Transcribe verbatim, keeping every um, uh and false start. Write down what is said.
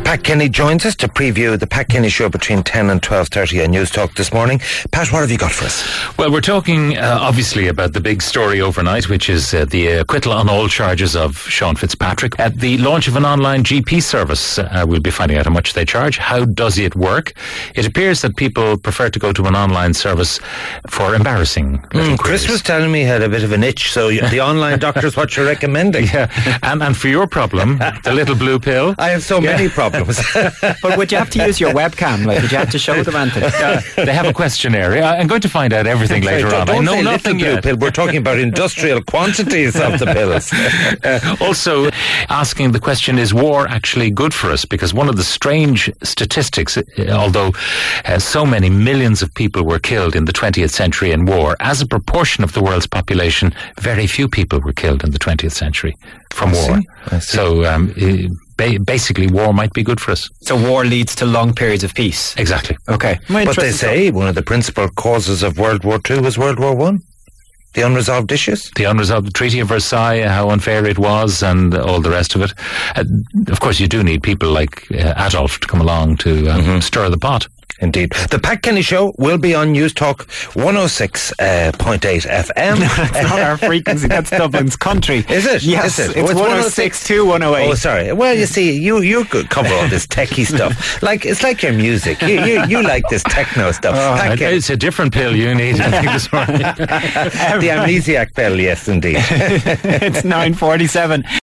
Pat Kenny joins us to preview the Pat Kenny Show between ten and twelve thirty on News Talk this morning. Pat, what have you got for us? Well, we're talking uh, obviously about the big story overnight, which is uh, the acquittal on all charges of Sean Fitzpatrick. At the launch of an online G P service, uh, we'll be finding out how much they charge. How does it work? It appears that people prefer to go to an online service for embarrassing little mm, Chris was telling me he had a bit of an itch, so the online doctor's what you're recommending. Yeah, and, and for your problem, the little blue pill. I have so yeah. many problems. But would you have to use your webcam? Like, would you have to show them anything? Uh, they have a questionnaire. I'm going to find out everything Sorry, later don't, on. Don't I know say nothing little yet. Blue pill. We're talking about industrial quantities of the pills. Uh, also, asking the question, is war actually good for us? Because one of the strange statistics, uh, although uh, so many millions of people were killed in the twentieth century in war, as a proportion of the world's population, very few people were killed in the twentieth century from I war. see. I see. So um, ba- basically, war might be good for us. So war leads to long periods of peace. Exactly. Okay. But they say one of the principal causes of World War Two was World War One. The unresolved issues? The unresolved, the Treaty of Versailles, how unfair it was, and all the rest of it. Uh, of course, you do need people like uh, Adolf to come along to um, mm-hmm. stir the pot. Indeed. The Pat Kenny Show will be on News Talk one oh six point eight F M. No, that's not our frequency. That's Dublin's country. Is it? Yes. Is it? It's oh, one oh six to one oh eight. Oh, sorry. Well, you see, you you could cover all this techie stuff. Like it's like your music. You you, you like this techno stuff. Oh, it's a different pill you need, I think, this morning. The amnesiac pill, yes, indeed. It's nine forty-seven.